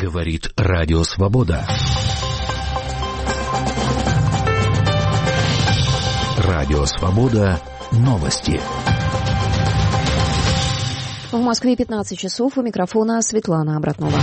Говорит Радио Свобода. Радио Свобода. Новости. В Москве 15 часов. У микрофона Светлана Обратнова.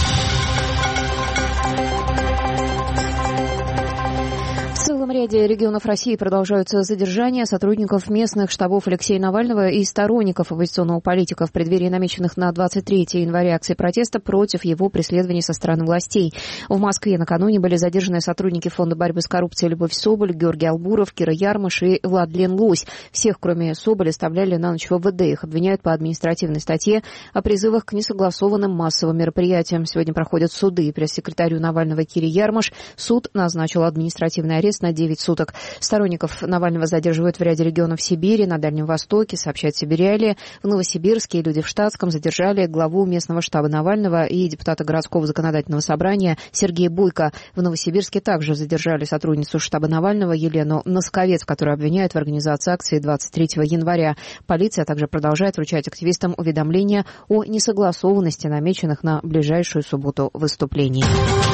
В целом ряде регионов России продолжаются задержания сотрудников местных штабов Алексея Навального и сторонников оппозиционного политика в преддверии намеченных на 23 января акций протеста против его преследований со стороны властей. В Москве накануне были задержаны сотрудники Фонда борьбы с коррупцией Любовь Соболь, Георгий Албуров, Кира Ярмыш и Владлен Лось. Всех, кроме Соболя, оставляли на ночь в МВД. Их обвиняют по административной статье о призывах к несогласованным массовым мероприятиям. Сегодня проходят суды. Пресс-секретарю Навального Кире Ярмыш суд назначил административный арест на 9 суток. Сторонников Навального задерживают в ряде регионов Сибири, на Дальнем Востоке, сообщает Сибиряли. В Новосибирске люди в штатском задержали главу местного штаба Навального и депутата городского законодательного собрания Сергея Буйко. В Новосибирске также задержали сотрудницу штаба Навального Елену Носковец, которую обвиняют в организации акции 23 января. Полиция также продолжает вручать активистам уведомления о несогласованности намеченных на ближайшую субботу выступлений.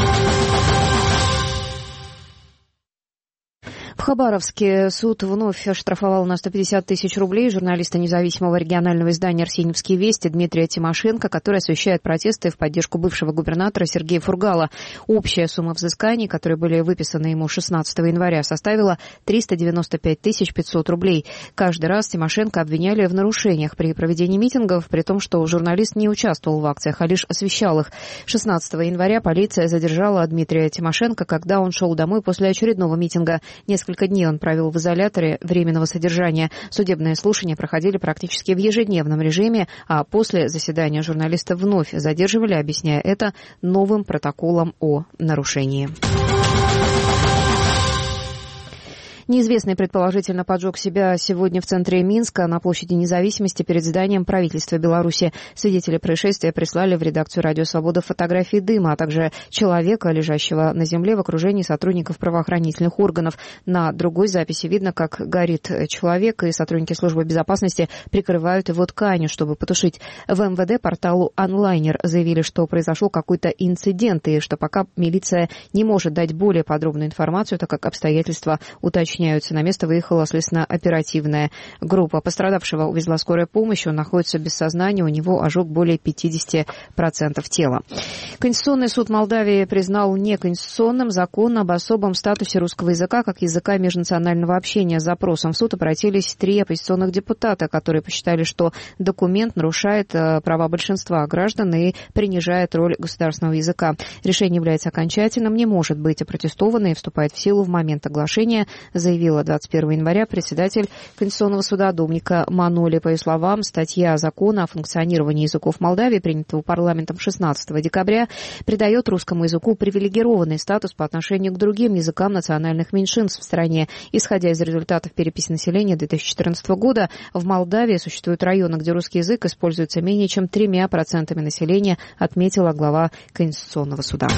В Хабаровске суд вновь оштрафовал на 150 тысяч рублей журналиста независимого регионального издания «Арсеньевские вести» Дмитрия Тимошенко, который освещает протесты в поддержку бывшего губернатора Сергея Фургала. Общая сумма взысканий, которые были выписаны ему 16 января, составила 395 500 рублей. Каждый раз Тимошенко обвиняли в нарушениях при проведении митингов, при том, что журналист не участвовал в акциях, а лишь освещал их. 16 января полиция задержала Дмитрия Тимошенко, когда он шел домой после очередного митинга. Несколько дней он провел в изоляторе временного содержания. Судебные слушания проходили практически в ежедневном режиме, а после заседания журналиста вновь задерживали, объясняя это новым протоколом о нарушении. Неизвестный предположительно поджег себя сегодня в центре Минска на площади Независимости перед зданием правительства Беларуси. Свидетели происшествия прислали в редакцию «Радио Свобода» фотографии дыма, а также человека, лежащего на земле в окружении сотрудников правоохранительных органов. На другой записи видно, как горит человек, и сотрудники службы безопасности прикрывают его тканью, чтобы потушить. В МВД порталу «Онлайнер» заявили, что произошел какой-то инцидент, и что пока милиция не может дать более подробную информацию, так как обстоятельства уточняются. На место выехала следственно-оперативная группа. Пострадавшего увезла скорая помощь. Он находится без сознания. У него ожог более 50% тела. Конституционный суд Молдавии признал неконституционным закон об особом статусе русского языка как языка межнационального общения. С запросом в суд обратились 3 оппозиционных депутата, которые посчитали, что документ нарушает права большинства граждан и принижает роль государственного языка. Решение является окончательным, не может быть опротестовано и вступает в силу в момент оглашения, заявила 21 января председатель Конституционного суда Домника Маноли. По ее словам, статья закона о функционировании языков Молдавии, принятого парламентом 16 декабря, придает русскому языку привилегированный статус по отношению к другим языкам национальных меньшинств в стране. Исходя из результатов переписи населения 2014 года, в Молдавии существуют районы, где русский язык используется менее чем 3% населения, отметила глава Конституционного суда.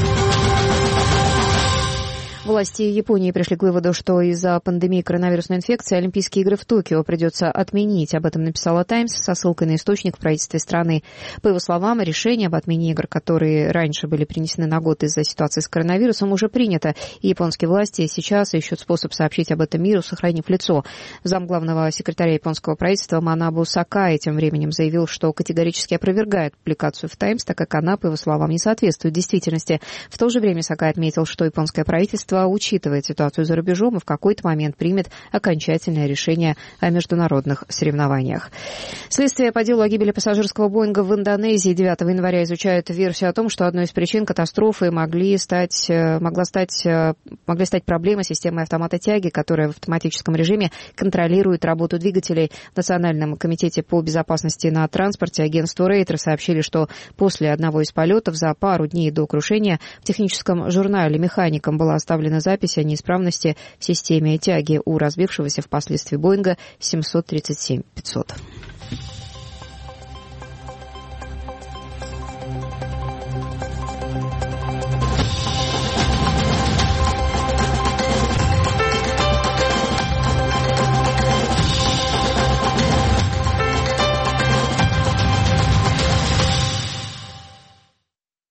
Власти Японии пришли к выводу, что из-за пандемии коронавирусной инфекции Олимпийские игры в Токио придется отменить. Об этом написала «Таймс» со ссылкой на источник в правительстве страны. По его словам, решение об отмене игр, которые раньше были перенесены на год из-за ситуации с коронавирусом, уже принято. И японские власти сейчас ищут способ сообщить об этом миру, сохранив лицо. Замглавного секретаря японского правительства Манабу Сакай тем временем заявил, что категорически опровергает публикацию в «Таймс», так как она, по его словам, не соответствует действительности. В то же время Сакай отметил, что японское правительство учитывает ситуацию за рубежом и в какой-то момент примет окончательное решение о международных соревнованиях. Следствие по делу о гибели пассажирского Боинга в Индонезии 9 января изучает версию о том, что одной из причин катастрофы могли стать проблемы системы автомата тяги, которая в автоматическом режиме контролирует работу двигателей. В Национальном комитете по безопасности на транспорте агентству Рейтер сообщили, что после одного из полетов за пару дней до крушения в техническом журнале механикам была оставлена запись о неисправности в системе тяги у разбившегося впоследствии Боинга 737-500.